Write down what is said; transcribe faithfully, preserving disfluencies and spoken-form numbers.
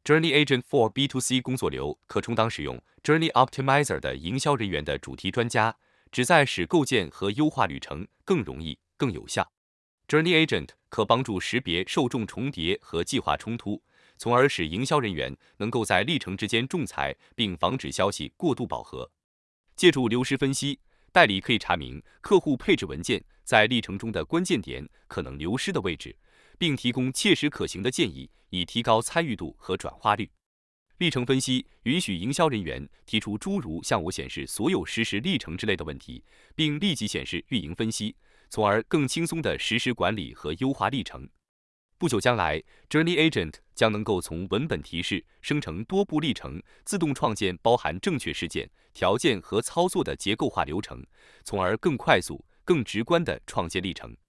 Journey Agent for B to C 工作流可充当使用 Journey Optimizer 的营销人员的主题专家，旨在使构建和优化旅程更容易、更有效。Journey Agent 可帮助识别受众重叠和计划冲突，从而使营销人员能够在历程之间仲裁，并防止消息过度饱和。借助流失分析，代理可以查明客户配置文件在历程中的关键点可能流失的位置，并提供切实可行的建议，以提高参与度和转化率。历程分析允许营销人员提出诸如向我显示所有实时历程之类的问题，并立即显示运营分析，从而更轻松地实时管理和优化历程。不久将来 ，Journey Agent 将能够从文本提示生成多步历程，自动创建包含正确事件、条件和操作的结构化流程，从而更快速、更直观地创建历程。